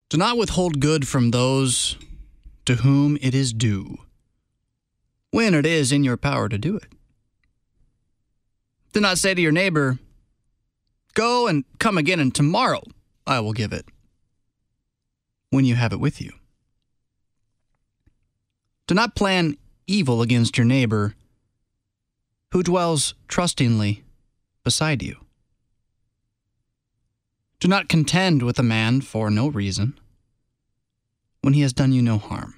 Do not withhold good from those to whom it is due, when it is in your power to do it. Do not say to your neighbor, "Go and come again, and tomorrow I will give it," when you have it with you. Do not plan evil against your neighbor who dwells trustingly beside you. Do not contend with a man for no reason when he has done you no harm.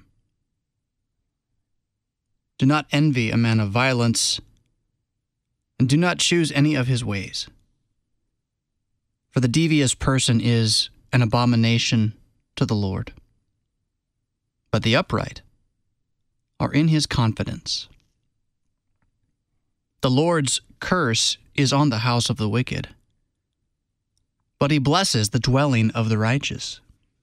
Do not envy a man of violence, and do not choose any of his ways. For the devious person is an abomination to the Lord, but the upright are in his confidence. The Lord's curse is on the house of the wicked, but he blesses the dwelling of the righteous.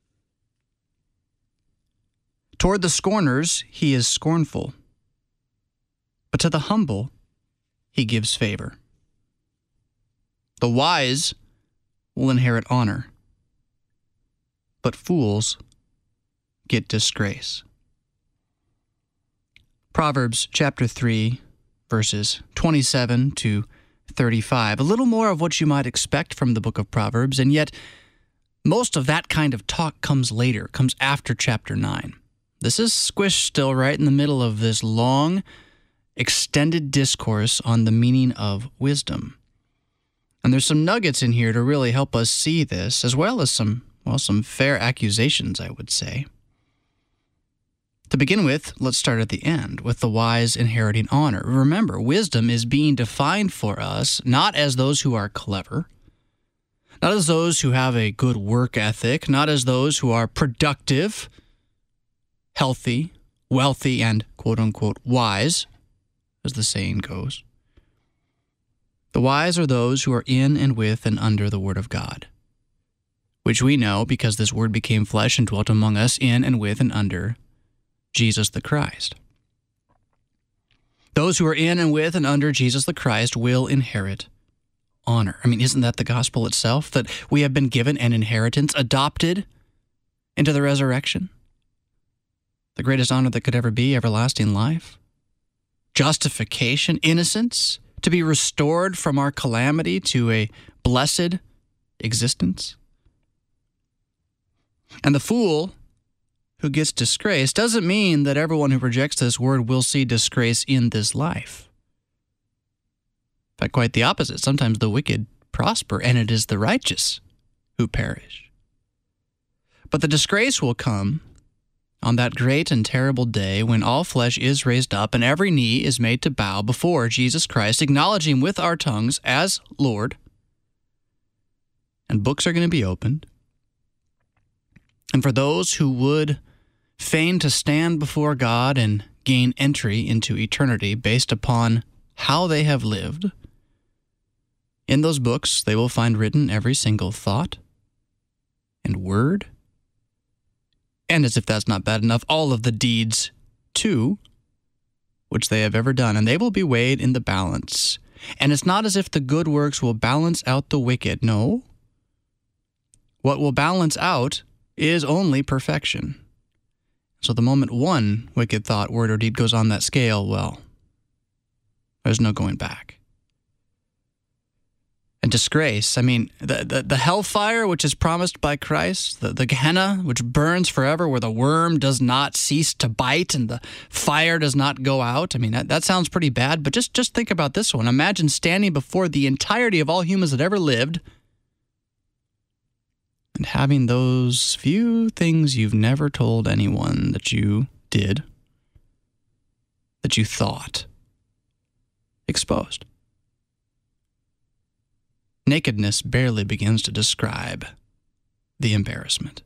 Toward the scorners he is scornful, but to the humble he gives favor. The wise will inherit honor, but fools get disgrace. Proverbs chapter 3, verses 27 to 35. A little more of what you might expect from the book of Proverbs, and yet most of that kind of talk comes later, comes after chapter 9. This is squished still right in the middle of this long, extended discourse on the meaning of wisdom. And there's some nuggets in here to really help us see this, as well as some fair accusations, I would say. To begin with, let's start at the end, with the wise inheriting honor. Remember, wisdom is being defined for us not as those who are clever, not as those who have a good work ethic, not as those who are productive, healthy, wealthy, and quote-unquote wise, as the saying goes. The wise are those who are in and with and under the Word of God, which we know because this Word became flesh and dwelt among us in and with and under Jesus the Christ. Those who are in and with and under Jesus the Christ will inherit honor. I mean, isn't that the gospel itself, that we have been given an inheritance, adopted into the resurrection? The greatest honor that could ever be, everlasting life, justification, innocence, to be restored from our calamity to a blessed existence. And the fool who gets disgrace doesn't mean that everyone who rejects this word will see disgrace in this life. In fact, quite the opposite. Sometimes the wicked prosper, and it is the righteous who perish. But the disgrace will come on that great and terrible day when all flesh is raised up and every knee is made to bow before Jesus Christ, acknowledging with our tongues as Lord. And books are going to be opened. And for those who would feign to stand before God and gain entry into eternity based upon how they have lived, in those books they will find written every single thought and word, and as if that's not bad enough, all of the deeds, too, which they have ever done, and they will be weighed in the balance. And it's not as if the good works will balance out the wicked. No. What will balance out is only perfection. So the moment one wicked thought, word, or deed goes on that scale, well, there's no going back. And disgrace, I mean, the hellfire which is promised by Christ, the Gehenna which burns forever, where the worm does not cease to bite and the fire does not go out. I mean, that sounds pretty bad, but just think about this one. Imagine standing before the entirety of all humans that ever lived and having those few things you've never told anyone that you did, that you thought, exposed. Nakedness barely begins to describe the embarrassment.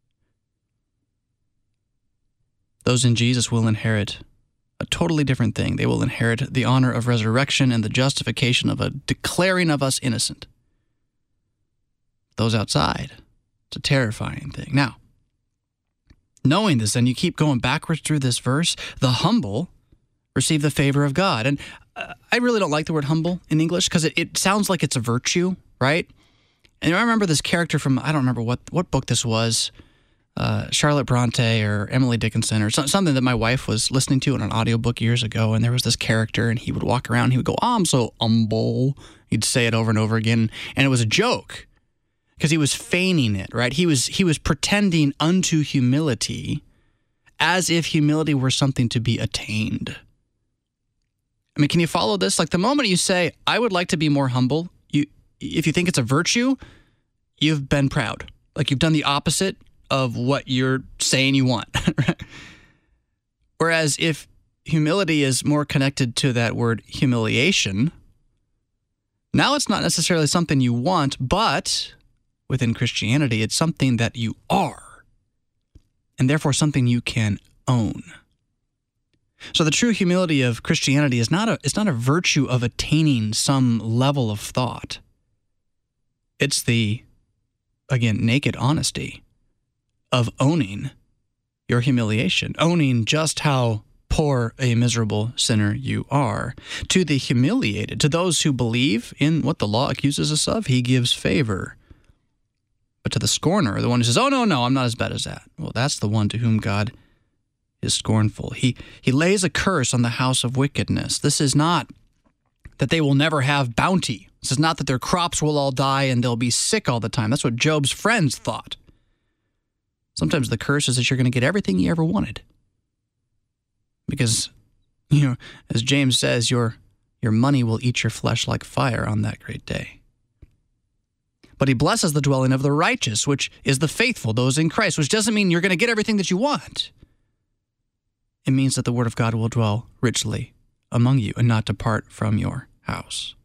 Those in Jesus will inherit a totally different thing. They will inherit the honor of resurrection and the justification of a declaring of us innocent. Those outside, it's a terrifying thing. Now, knowing this, and you keep going backwards through this verse, the humble receive the favor of God. And I really don't like the word humble in English because it sounds like it's a virtue, right? And I remember this character from, I don't remember what book this was. Charlotte Bronte or Emily Dickinson or something that my wife was listening to in an audiobook years ago, and there was this character, and he would walk around, he would go, "I'm so humble." He'd say it over and over again, and it was a joke because he was feigning it, right? He was pretending unto humility as if humility were something to be attained. I mean, can you follow this? Like the moment you say, "I would like to be more humble," if you think it's a virtue, you've been proud. Like you've done the opposite of what you're saying you want. Whereas if humility is more connected to that word humiliation, now it's not necessarily something you want, but within Christianity, it's something that you are, and therefore something you can own. So the true humility of Christianity is not a virtue of attaining some level of thought. It's the, again, naked honesty of owning your humiliation, owning just how poor a miserable sinner you are. To the humiliated, to those who believe in what the law accuses us of, he gives favor. But to the scorner, the one who says, "Oh, no, I'm not as bad as that," well, that's the one to whom God is scornful. He lays a curse on the house of wickedness. This is not that they will never have bounty. This is not that their crops will all die and they'll be sick all the time. That's what Job's friends thought. Sometimes the curse is that you're going to get everything you ever wanted. Because, as James says, your money will eat your flesh like fire on that great day. But he blesses the dwelling of the righteous, which is the faithful, those in Christ, which doesn't mean you're going to get everything that you want. It means that the word of God will dwell richly among you and not depart from your house.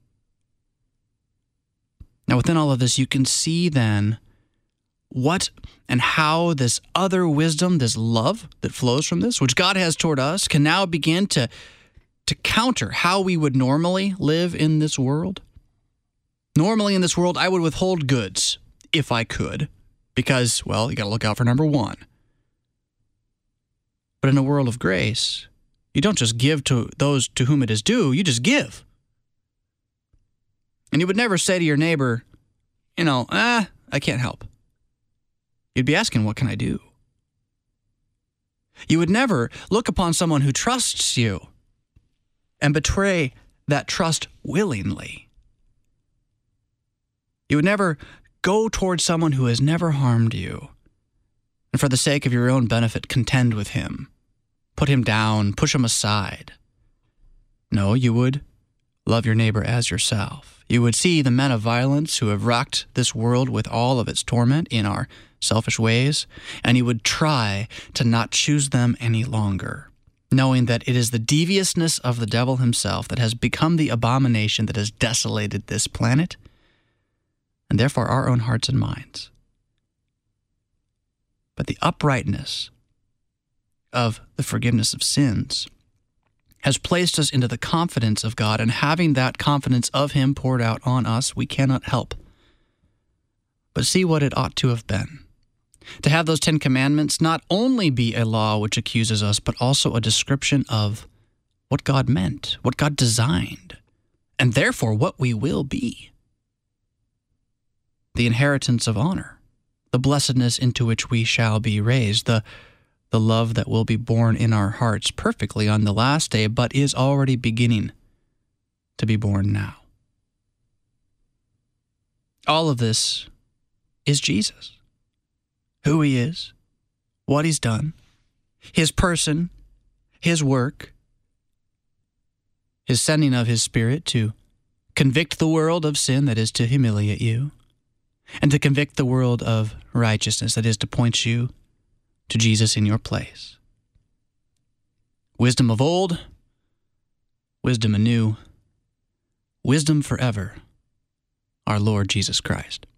Now, within all of this, you can see then what and how this other wisdom, this love that flows from this, which God has toward us, can now begin to counter how we would normally live in this world. Normally in this world, I would withhold goods if I could, because, well, you got to look out for number one. But in a world of grace, you don't just give to those to whom it is due, you just give. And you would never say to your neighbor, I can't help. You'd be asking, what can I do? You would never look upon someone who trusts you and betray that trust willingly. You would never go towards someone who has never harmed you, and for the sake of your own benefit, contend with him, put him down, push him aside. No, you would love your neighbor as yourself. You would see the men of violence who have rocked this world with all of its torment in our selfish ways, and you would try to not choose them any longer, knowing that it is the deviousness of the devil himself that has become the abomination that has desolated this planet, and therefore our own hearts and minds. But the uprightness of the forgiveness of sins has placed us into the confidence of God, and having that confidence of him poured out on us, we cannot help but see what it ought to have been. To have those 10 commandments not only be a law which accuses us, but also a description of what God meant, what God designed, and therefore what we will be. The inheritance of honor, the blessedness into which we shall be raised, the love that will be born in our hearts perfectly on the last day, but is already beginning to be born now. All of this is Jesus. Who he is, what he's done, his person, his work, his sending of his Spirit to convict the world of sin, that is to humiliate you, and to convict the world of righteousness, that is to point you to Jesus in your place. Wisdom of old, wisdom anew, wisdom forever, our Lord Jesus Christ.